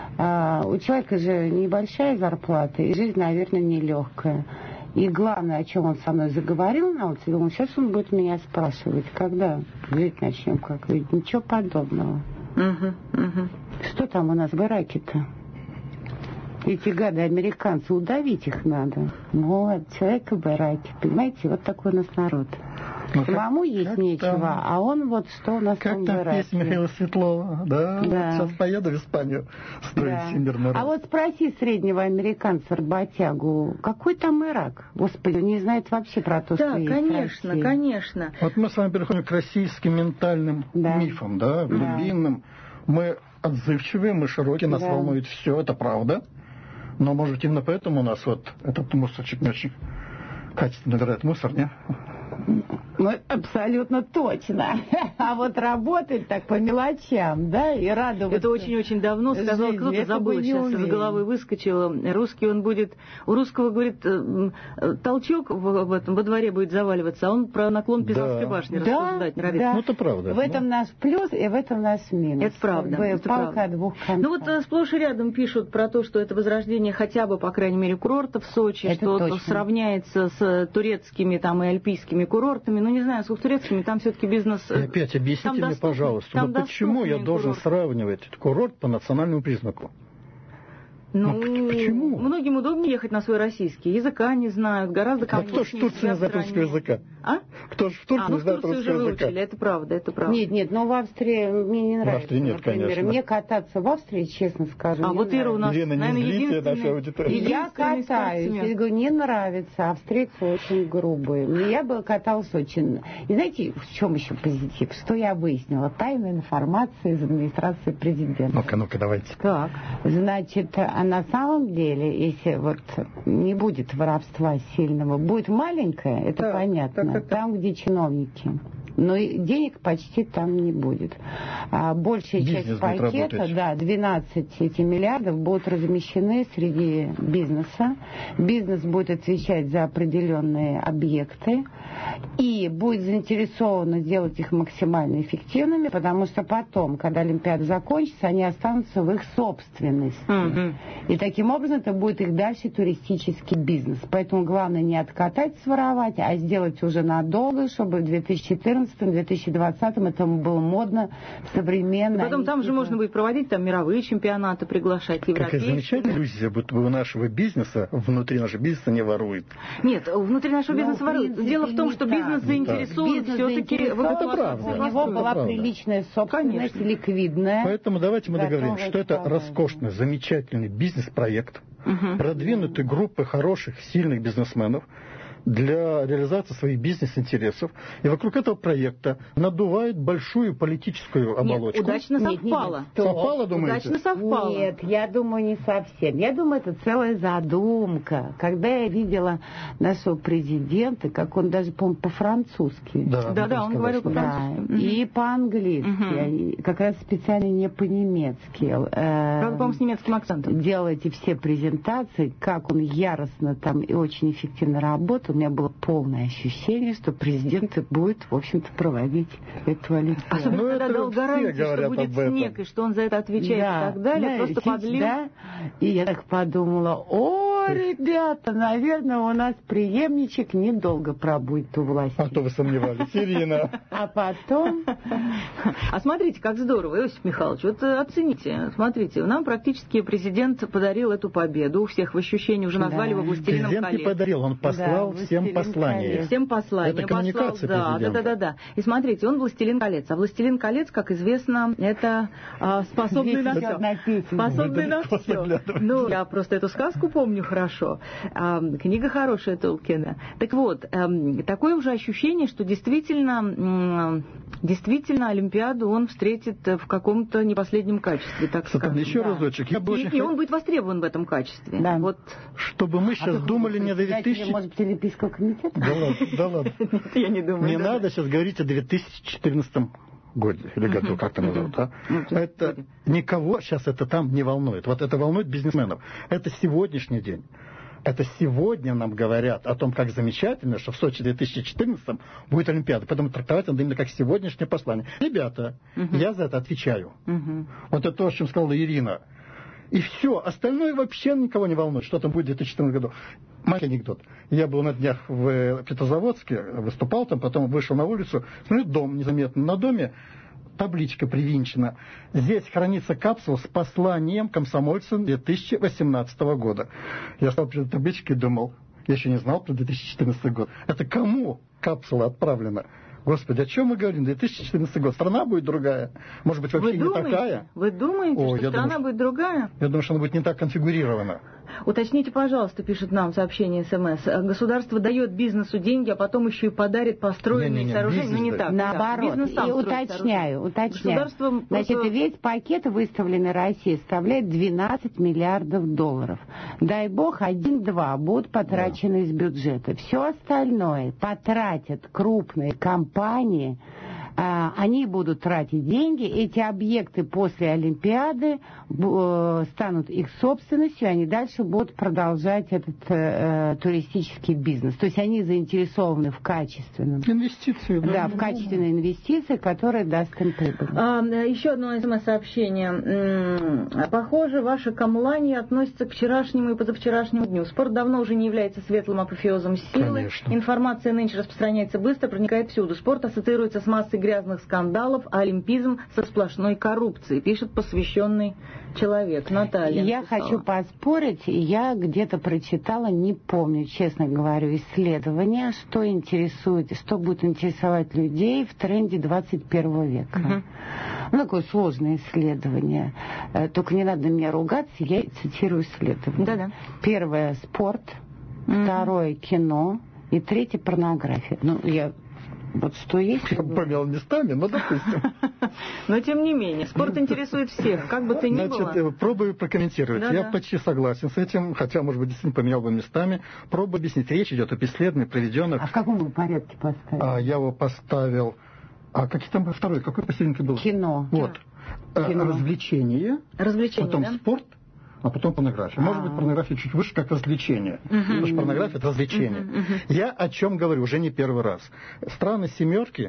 А, у человека же небольшая зарплата, и жизнь, наверное, нелегкая. И главное, о чем он со мной заговорил на улице, думал, сейчас он будет меня спрашивать, когда жить начнем, как ведь ничего подобного. Угу, угу. Что там у нас в Ираке-то? Эти гады американцы, удавить их надо. Ну, человека в Ираке, понимаете, вот такой у нас народ. Ну, самому как, есть как нечего, там, а он вот что у нас как там в там Ираке. песня Михаила Светлова, да? да. Вот сейчас поеду в Испанию строить да. всемирный рынок. А вот спроси среднего американца-работягу, какой там Ирак? Господи, он не знает вообще про то, да, что есть конечно, Россия. конечно. Вот мы с вами переходим к российским ментальным да. мифам, да, глубинным. Да. Мы отзывчивые, мы широкие, нас да. волнует все, это правда. Но, может, именно поэтому у нас вот этот мусорчик не очень качественно набирает мусор, не? Ну, абсолютно точно. А вот работать так по мелочам, да, и радоваться. Это очень-очень давно сказал, кто-то забыл, сейчас из головы выскочило. Русский он будет, у русского, говорит, толчок в, в этом, во дворе будет заваливаться, а он про наклон Пизанской да. башни да, рассуждать нравится. Да. Ну, это правда. В этом наш плюс и в этом наш минус. Это правда. Это палка правда. О двух концах. Ну вот сплошь и рядом пишут про то, что это возрождение хотя бы, по крайней мере, курортов в Сочи, это что точно. Сравняется с турецкими там и альпийскими курортами. Ну, не знаю, с турецкими, там все-таки бизнес... И опять объясните мне, пожалуйста, ну почему я должен курорт. сравнивать курорт по национальному признаку? Ну, ну, почему? Многим удобнее ехать на свой российский. Языка не знают, гораздо комфортнее. А кто ж в Турции не знает русского языка? А? Кто ж в Турции а, ну, не знает русского языка? уже выучили, это правда, это правда. Нет, нет, но в Австрии мне не нравится, в Австрии нет, например. конечно. Мне кататься в Австрии, честно скажу, А вот Ира у нас, Ирина, наверное, единственная... Я катаюсь, я говорю, не нравится, австрийцы очень грубые. Я бы каталась очень... И знаете, в чем еще позитив? Что я выяснила? Тайная информация из администрации президента. Ну-ка, ну-ка, давайте. Так. Значит, а на самом деле, если вот не будет воровства сильного, будет маленькое, это так, понятно, так, так, так. там, где чиновники. но и денег почти там не будет. А большая Бизнес часть будет пакета, работать. да, двенадцать эти миллиардов будут размещены среди бизнеса. Бизнес будет отвечать за определенные объекты и будет заинтересован сделать их максимально эффективными, потому что потом, когда Олимпиада закончится, они останутся в их собственности. Mm-hmm. И таким образом это будет их дальше туристический бизнес. Поэтому главное не откатать, своровать, а сделать уже надолго, чтобы в две тысячи четырнадцатом — две тысячи двадцатом это было модно, современно. И потом там же можно будет проводить там мировые чемпионаты, приглашать европейские. Какая замечательная иллюзия, будто бы у нашего бизнеса, внутри нашего бизнеса не ворует. Нет, внутри нашего бизнеса ну, воруют. Дело в том, что бизнес да. заинтересован Бизнес все-таки в Это правда. У него была правда. приличная собственность, Конечно. ликвидная. Поэтому давайте мы Готовы договоримся, что это к роскошный, замечательный бизнес-проект, Угу. продвинутой группы хороших, сильных бизнесменов для реализации своих бизнес-интересов. И вокруг этого проекта надувает большую политическую оболочку. Нет, удачно Нет, совпало. нет, Совпало, думаете? Удачно совпало. Нет, я думаю, не совсем. Я думаю, это целая задумка. Когда я видела нашего президента, как он даже, по-моему, по-французски. Да, Да, да, он сказать, говорил что- по-французски. Да, Мгм. и по-английски, Мгм. и как раз специально не по-немецки. Э, Правда, по-моему, с немецким акцентом. Делал эти все презентации, как он яростно там и очень эффективно работал. У меня было полное ощущение, что президент будет, в общем-то, проводить эту Олимпиаду. Особенно, Ну, когда это дал все гарантию, что говорят будет об этом. снег, и что он за это отвечает Да, и так далее. да, Просто сидь, подлил. да. И я так подумала, о, ребята, наверное, у нас преемничек недолго пробудет у власти. А то вы сомневались, Ирина. А потом... А смотрите, как здорово, Иосиф Михайлович, вот э, оцените, смотрите, нам практически президент подарил эту победу, у всех в ощущении уже назвали Да. его «Властелином Президент не колец». подарил, он послал Да, всем «Властелин послание. колец». Всем послание. Это послал, коммуникация да, да, президента. да, да, да. И смотрите, он «Властелин колец», а «Властелин колец», как известно, это а, способный на Здесь все. одна песня. Способный Вы на далеко все. заглядываете. Ну, я просто эту сказку помню хорошо. А, книга хорошая Толкина. Так вот, эм, такое уже ощущение, что действительно, м, действительно Олимпиаду он встретит в каком-то непоследнем качестве, так Сатан, скажем. еще да. разочек. Я бы И, очень и он хот- будет востребован в этом качестве. Да. Вот. чтобы мы сейчас А вы думали не о две председателем, тысячи... может быть, Олимпийского комитета? Да ладно, да ладно. Нет, я не думаю. Не да. надо сейчас говорить о две тысячи четырнадцатом годе, или году, как это назовут, да? Ну, то есть Это никого сейчас это там не волнует. Вот это волнует бизнесменов. Это сегодняшний день. Это сегодня нам говорят о том, как замечательно, что в Сочи две тысячи четырнадцатом будет Олимпиада. Поэтому трактовать надо именно как сегодняшнее послание. Ребята, я за это отвечаю. Мгм. Вот это то, о чем сказала Ирина. И все. Остальное вообще никого не волнует, что там будет в две тысячи четырнадцатом году. Маленький анекдот. Я был на днях в Петрозаводске, выступал там, потом вышел на улицу, смотрю, дом незаметно. На доме табличка привинчена. Здесь хранится капсула с посланием комсомольцам две тысячи восемнадцатого года. Я стал перед табличкой и думал, я еще не знал про две тысячи четырнадцатый год. Это кому капсула отправлена? Господи, о чем мы говорим? две тысячи четырнадцатый год. Страна будет другая. Может быть, вообще Вы не думаете, такая. вы думаете, О, что я страна думаю, будет другая? Я думаю, что она будет не так конфигурирована. Уточните, пожалуйста, пишет нам сообщение СМС. Государство дает бизнесу деньги, а потом еще и подарит построенные Не-не-не, сооружения. Ну, не бизнес так. дает. не так. Наоборот. Бизнес сам И строит уточняю, сооружения. уточняю. Государство Значит, просто- весь пакет, выставленный Россией, составляет двенадцать миллиардов долларов. Дай бог, один-два будут потрачены из бюджета. Все остальное потратят крупные компании. А, они будут тратить деньги, эти объекты после Олимпиады э, станут их собственностью, они дальше будут продолжать этот э, туристический бизнес. То есть они заинтересованы в качественном. Инвестиции. Да, в качественной инвестиции, которая даст им прибыль. А, еще одно смс-сообщение. М, Похоже, ваше камлание относится к вчерашнему и позавчерашнему дню. Спорт давно уже не является светлым апофеозом силы. Конечно. Информация нынче распространяется быстро, проникает всюду. Спорт ассоциируется с массой грязных скандалов, а олимпизм со сплошной коррупцией, пишет посвященный человек. Наталья Я написала. хочу поспорить, я где-то прочитала, не помню, честно говорю, исследование, что интересует, что будет интересовать людей в тренде двадцать первого века. Мгм. Ну, такое сложное исследование. Э, Только не надо меня ругаться, я цитирую исследование. Да-да. Первое — спорт, Мгм. второе — кино, и третье — порнография. Ну, я вот что есть. Я помел местами, но допустим. Но тем не менее, спорт интересует всех, как бы то ни Значит, было. э, пробую прокомментировать. Да, Я да. почти согласен с этим, хотя, может быть, действительно поменял бы местами. Пробую объяснить. Речь идет об исследованиях, проведенных. А в каком вы порядке поставили? А, я его поставил А какие там второй? Какой посерединке был? Кино. Вот. Кино. Развлечение. Развлечение, потом да? спорт, а потом порнография. Может быть, порнография чуть выше, как развлечение. Uh-huh. Потому что порнография – это развлечение. Uh-huh. Uh-huh. Я о чем говорю уже не первый раз. Страны семерки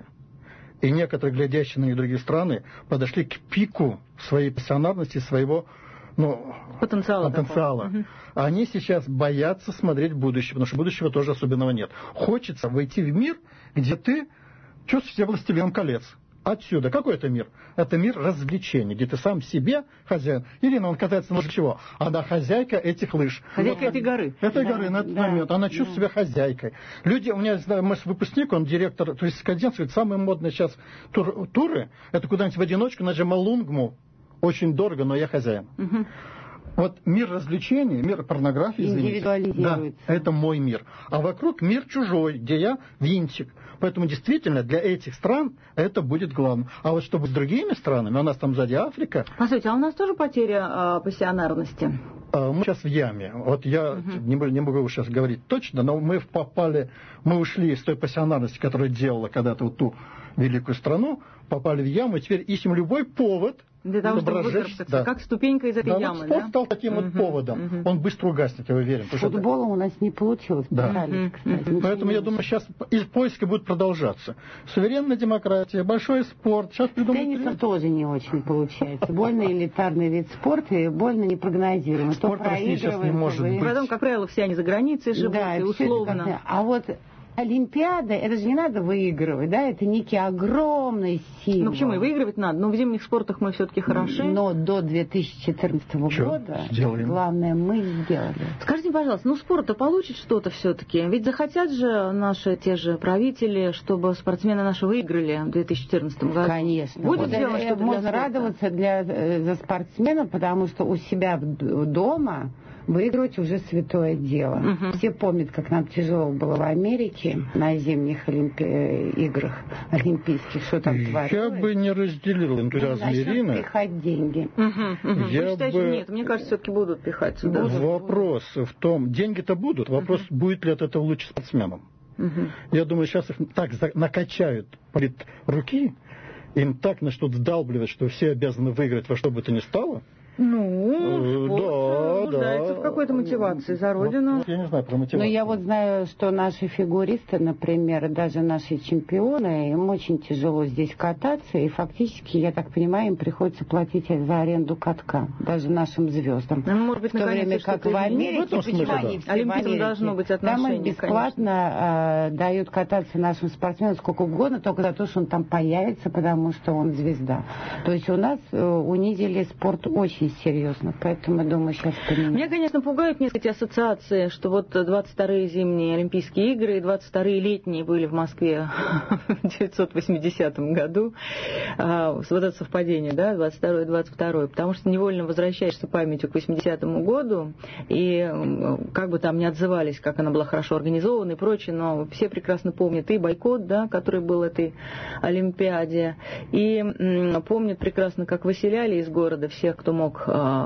и некоторые глядящие на них другие страны подошли к пику своей пассионарности, своего ну, потенциала. потенциала. Uh-huh. Они сейчас боятся смотреть в будущее, потому что будущего тоже особенного нет. Хочется войти в мир, где ты чувствуешь себя властелином колец. Отсюда. Какой это мир? Это мир развлечений, где ты сам себе хозяин. Ирина, он катается на лыжах чего? Она хозяйка этих лыж. Хозяйка вот, этой горы. Этой да, горы на этот да, момент. Она чувствует да. себя хозяйкой. Люди, у меня мой выпускник, он директор туристической агентства, говорит, самые модные сейчас тур, туры, это куда-нибудь в одиночку на Джамалунгму. Очень дорого, но я хозяин. Угу. Вот мир развлечений, мир порнографии, извините, да, это мой мир. А вокруг мир чужой, где я винтик. Поэтому действительно для этих стран это будет главным. А вот чтобы с другими странами, у нас там сзади Африка... Послушайте, а у нас тоже потеря а, пассионарности? А, мы сейчас в яме. Вот я uh-huh. не, не могу сейчас говорить точно, но мы попали, мы ушли из той пассионарности, которая делала когда-то вот ту великую страну, попали в яму, и теперь ищем любой повод... Для того, чтобы выкарабкаться, да. как ступенька из этой да, ямы. Вот спорт да? стал таким uh-huh, вот поводом. Uh-huh. Он быстро угаснет, я уверен. С футболом это... у нас не получилось. Да. Uh-huh, uh-huh. Поэтому я думаю, сейчас и поиски будут продолжаться. Суверенная демократия, большой спорт. Сейчас придумают... Теннисом тоже не очень получается. Больно элитарный вид спорта и больно непрогнозируемый. Спорт сейчас не может быть. Потом, как правило, все они за границей живут, да, и условно. А вот... Олимпиада, это же не надо выигрывать, да, это некий огромный символ. Ну почему, и выигрывать надо, но в зимних спортах мы все-таки хороши. Но до две тысячи четырнадцатого Чё? года, Сделаем. Главное, мы сделали. Скажите, пожалуйста, ну спорт-то получит что-то все-таки? Ведь захотят же наши те же правители, чтобы спортсмены наши выиграли в две тысячи четырнадцатом году. Конечно. Будет вот сделано что-то можно для радоваться для, за спортсмена, потому что у себя дома... Выигрывать уже святое дело. Uh-huh. Все помнят, как нам тяжело было в Америке на зимних олимпи... играх олимпийских, что там творилось. Я бы не разделил энтузиазм Ирины. Начнут пихать деньги. Uh-huh. Uh-huh. Я Вы считаете, бы... нет, мне кажется, все-таки будут пихать сюда. Будут. Вопрос в том, деньги-то будут, вопрос, uh-huh. будет ли от этого лучше спортсменам. Uh-huh. Я думаю, сейчас их так накачают перед руки, им так на что-то вдалбливать, что все обязаны выиграть во что бы то ни стало. Ну, спорт да, нуждается да. в какой-то мотивации за родину. Вот, я не знаю про мотивацию. Но я вот знаю, что наши фигуристы, например, даже наши чемпионы, им очень тяжело здесь кататься, и фактически, я так понимаю, им приходится платить за аренду катка, даже нашим звездам. Ну, может быть, в то время как в Америке, в смысле, да. они все Олимпизм в Америке, должно быть там отношение, им бесплатно э, дают кататься нашим спортсменам сколько угодно, только за то, что он там появится, потому что он звезда. То есть у нас э, унизили спорт очень серьезно, поэтому, я думаю, сейчас поменяем. Меня, конечно, пугают несколько ассоциации, что вот двадцать вторые зимние Олимпийские игры и двадцать вторые летние были в Москве в девятьсот восьмидесятом году. А, вот это совпадение, да, двадцать второй и двадцать второй, потому что невольно возвращаешься памятью к восьмидесятому году, и как бы там ни отзывались, как она была хорошо организована и прочее, но все прекрасно помнят и бойкот, да, который был этой Олимпиаде, и м, помнят прекрасно, как выселяли из города всех, кто мог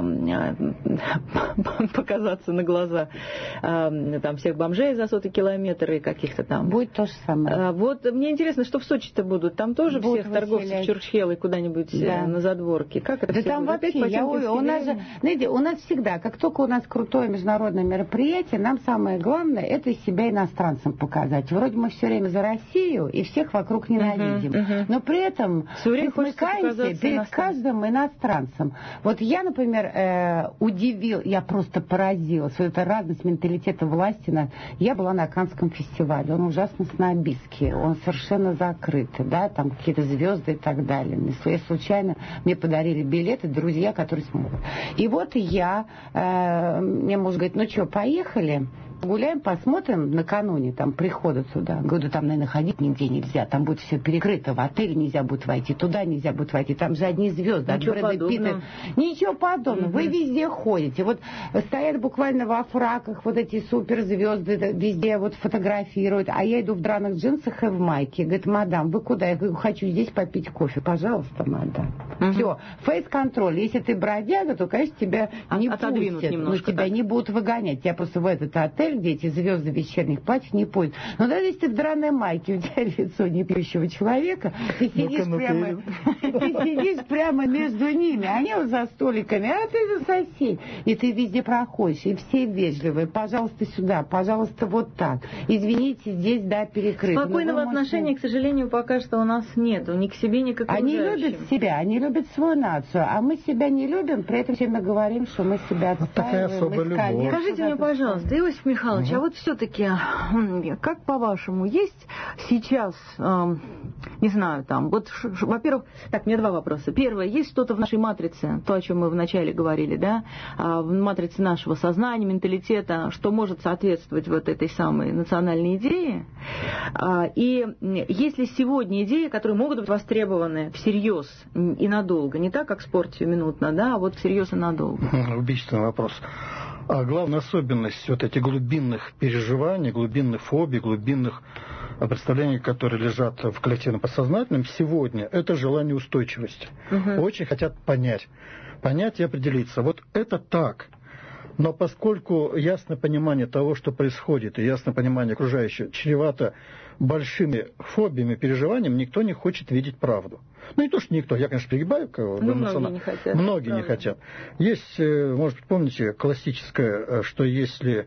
показаться на глаза там всех бомжей за сотый километр и каких-то там. Будет то же самое. Вот мне интересно, что в Сочи-то будут. Там тоже будут всех торговцев Чурчхелы куда-нибудь да. на задворке. Как это да все там будет? вообще, я, у нас же, знаете, у нас всегда, как только у нас крутое международное мероприятие, нам самое главное это себя иностранцам показать. Вроде мы все время за Россию и всех вокруг ненавидим. Uh-huh, uh-huh. Но при этом присмыкаемся перед каждым иностранцем. Вот я, например, э, удивил, я просто поразилась, что это разность менталитета власти. На... Я была на Каннском фестивале, он ужасно снобистский, он совершенно закрытый, да, там какие-то звезды и так далее. Я случайно, мне подарили билеты друзья, которые смотрят. И вот я, э, мне муж говорит, ну что, поехали? Гуляем, посмотрим накануне там прихода туда. Говорю, там, наверное, ходить нигде нельзя. Там будет все перекрыто. В отель нельзя будет войти, туда нельзя будет войти. Там же одни звезды. Ничего подобного. Ничего подобного. Угу. Вы везде ходите. Вот стоят буквально во фраках вот эти суперзвезды, везде вот фотографируют. А я иду в драных джинсах и в майке. Говорит, мадам, вы куда? Я говорю, хочу здесь попить кофе. Пожалуйста, мадам. Угу. Все. Фейс-контроль. Если ты бродяга, то, конечно, тебя не отодвинут пустят. немножко. Но тебя так. не будут выгонять. Я просто в этот отель модель, где эти звезды вечерних платьев не пойдут. Но даже если ты в драной майке, у тебя лицо не пьющего человека, ты сидишь, ну прямо, ты сидишь прямо между ними, они вот за столиками, а ты за сосед. И ты везде проходишь, и все вежливые. Пожалуйста, сюда, пожалуйста, вот так. Извините, здесь, да, перекрыто. Спокойного отношения, к сожалению, пока что у нас нету. Ни к себе, ни к окружающим. Они любят себя, они любят свою нацию, а мы себя не любим, при этом все мы говорим, что мы себя отстаиваем. Вот скажите мне, пожалуйста, Иосиф Михайлович, угу. а вот все-таки, как по-вашему, есть сейчас, э, не знаю, там, вот, во-первых, так, у меня два вопроса. Первое, есть что-то в нашей матрице, то, о чем мы вначале говорили, да, в матрице нашего сознания, менталитета, что может соответствовать вот этой самой национальной идее? И есть ли сегодня идеи, которые могут быть востребованы всерьез и надолго, не так, как в спорте минутно, да, а вот всерьез и надолго? Убийственный вопрос. А главная особенность вот этих глубинных переживаний, глубинных фобий, глубинных представлений, которые лежат в коллективном подсознательном, сегодня это желание устойчивости. Угу. Очень хотят понять. Понять и определиться. Вот это так. Но поскольку ясное понимание того, что происходит, и ясное понимание окружающего чревато большими фобиями, переживаниями, никто не хочет видеть правду. Ну, не то, что никто, я, конечно, перегибаю. Кого, ну, многие не хотят. Многие не хотят. Есть, может быть, помните, классическое, что если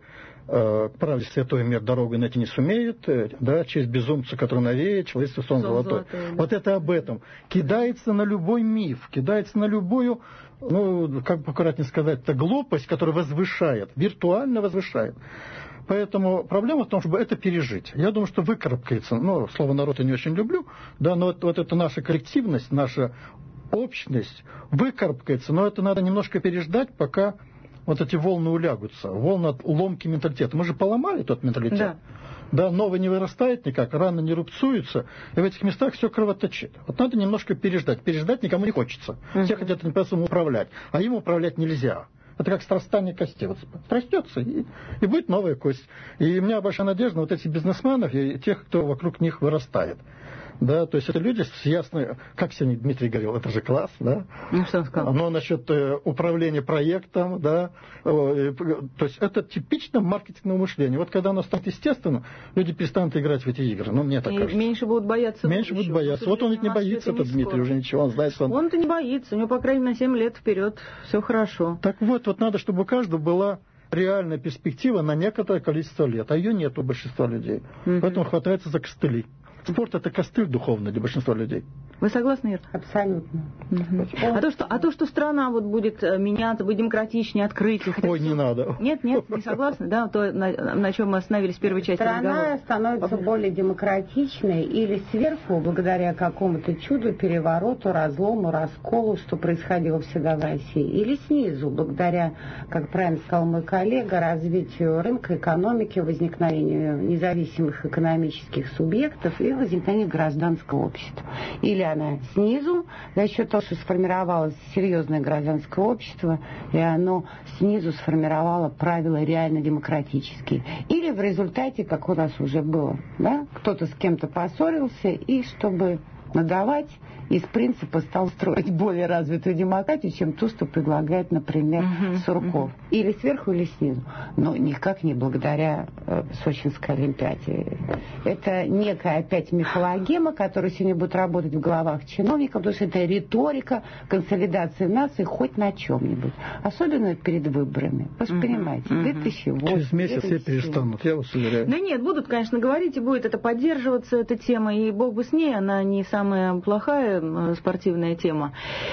к правде святой мир дорогой найти не сумеет, да, через безумца, который навеет, человечество сон, сон золотой. золотой да. Вот это об этом. Кидается на любой миф, кидается на любую, ну, как бы аккуратнее сказать, это глупость, которая возвышает, виртуально возвышает. Поэтому проблема в том, чтобы это пережить. Я думаю, что выкарабкается, ну, слово «народ» я не очень люблю, да, но вот, вот эта наша коллективность, наша общность выкарабкается, но это надо немножко переждать, пока вот эти волны улягутся, волны ломки менталитета. Мы же поломали тот менталитет. Да. Да, новый не вырастает никак, раны не рубцуются, и в этих местах все кровоточит. Вот надо немножко переждать. Переждать никому не хочется. Uh-huh. Все хотят непосредственно управлять, а им управлять нельзя. Это как срастание костей. Вот срастется, и, и будет новая кость. И у меня большая надежда на вот этих бизнесменов и тех, кто вокруг них вырастает. Да, то есть это люди с ясной... Как сегодня Дмитрий говорил, это же класс, да? Ну, что он сказал? Но насчет э, управления проектом, да, э, то есть это типично маркетинговое мышление. Вот когда оно станет естественным, люди перестанут играть в эти игры. Ну, мне так и кажется. меньше будут бояться. Меньше будут бояться. Вот он ведь не боится, этот Дмитрий, уже ничего, он знает, что он... Он-то не боится, у него, по крайней мере, на семь лет вперед все хорошо. Так вот, вот надо, чтобы у каждого была реальная перспектива на некоторое количество лет, а ее нет у большинства людей. Угу. Поэтому хватается за костыли. Спорт – это костыль духовный для большинства людей. Вы согласны, Ир? Абсолютно. Угу. А, то, что, а то, что страна вот будет меняться, будет демократичнее, открытие... Ой, не надо. Нет, нет, не согласны, да? То, на, на чем мы остановились в первой части разговора. Страна становится более демократичной или сверху, благодаря какому-то чуду, перевороту, разлому, расколу, что происходило всегда в России, или снизу, благодаря, как правильно сказал мой коллега, развитию рынка, экономики, возникновению независимых экономических субъектов и возникновению гражданского общества. Или она снизу, за счет того, что сформировалось серьезное гражданское общество, и оно снизу сформировало правила реально демократические. Или в результате, как у нас уже было, да, кто-то с кем-то поссорился, и чтобы надавать, из принципа стал строить более развитую демократию, чем то, что предлагает, например, uh-huh, Сурков. Uh-huh. Или сверху, или снизу. Но никак не благодаря э, Сочинской Олимпиаде. Это некая опять мифологема, которая сегодня будет работать в головах чиновников, потому что это риторика консолидации нации хоть на чем-нибудь. Особенно перед выборами. Вы же uh-huh, понимаете, uh-huh. две тысячи восьмой. Через месяц все перестанут, я вас уверяю. Да нет, будут, конечно, говорить, и будет это поддерживаться, эта тема, и бог бы с ней, она не самая плохая спортивная тема.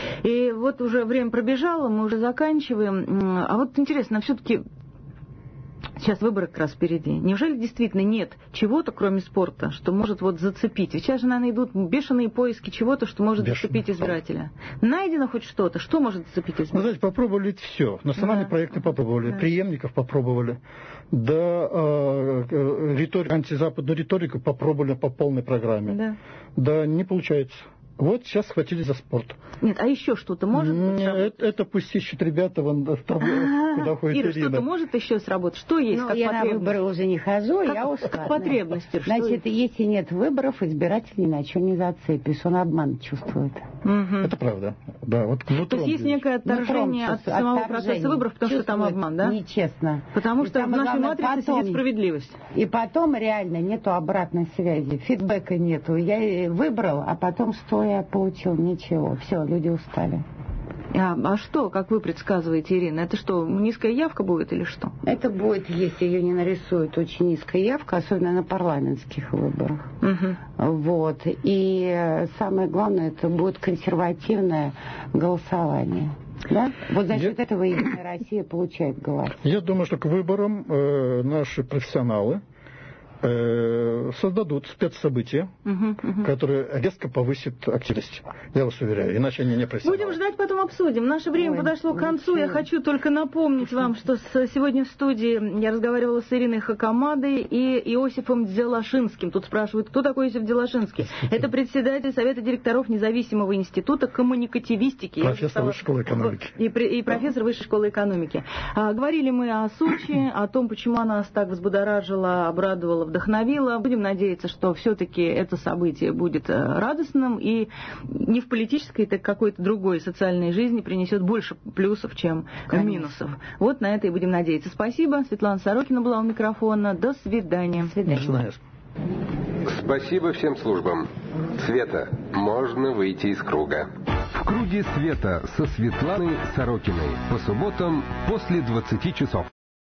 И вот уже время пробежало, мы уже заканчиваем. А вот интересно, все-таки сейчас выборы как раз впереди. Неужели действительно нет чего-то, кроме спорта, что может вот зацепить? Ведь сейчас же, наверное, идут бешеные поиски чего-то, что может Бешеный. зацепить избирателя. Найдено хоть что-то? Что может зацепить избирателя? Вы знаете, попробовали все. Национальные да. проекты попробовали, да. преемников попробовали. Да, э, риторик, антизападную риторику попробовали по полной программе. Да. Да, не получается. Вот сейчас схватили за спорт. Нет, а еще что-то может быть? Это, это пусть ищут ребята, вон, куда ходит Ира, Ирина. что-то может еще сработать? Что есть? Ну, как я на выборы уже не хожу, как я устала. потребности. Значит, если нет выборов, избиратель ни на чем не зацепишь. Он обман чувствует. Угу. Это правда. Да, вот То есть есть некое отторжение от самого отторжение. процесса выборов, потому что там обман, да? Нечестно. Потому И что в нашей главное, матрице потом, сидит справедливость. И потом реально нету обратной связи, фидбэка нету. Я выбрал, а потом что я получил? Ничего. Все, люди устали. А, а что, как вы предсказываете, Ирина? Это что, низкая явка будет или что? Это будет, если ее не нарисуют, очень низкая явка, особенно на парламентских выборах. Угу. Вот. И самое главное, это будет консервативное голосование. Да? Вот за счет Я... этого Единая Россия получает голос. Я думаю, что к выборам э, наши профессионалы э, создадут спецсобытия, угу, угу. которые резко повысят активность. Я вас уверяю, иначе они не профессионалы. Будем ждать, потом обсудим. Наше время Ой, подошло к концу. Я хочу только напомнить вам, что сегодня в студии я разговаривала с Ириной Хакамадой и Иосифом Дзелашинским. Тут спрашивают, кто такой Иосиф Дзелашинский? Это председатель Совета директоров независимого института коммуникативистики. Профессор высшей школы экономики. И, и профессор высшей школы экономики. А, говорили мы о Сочи, о том, почему она нас так взбудоражила, обрадовала, вдохновила. Будем надеяться, что все-таки это событие будет радостным и не в политической, так какой-то другой социальной жизни принесет больше плюсов, чем Конечно. минусов. Вот на это и будем надеяться. Спасибо. Светлана Сорокина была у микрофона. До свидания. До свидания. Спасибо всем службам. Света, можно выйти из круга. В круге света со Светланой Сорокиной по субботам после двадцати часов.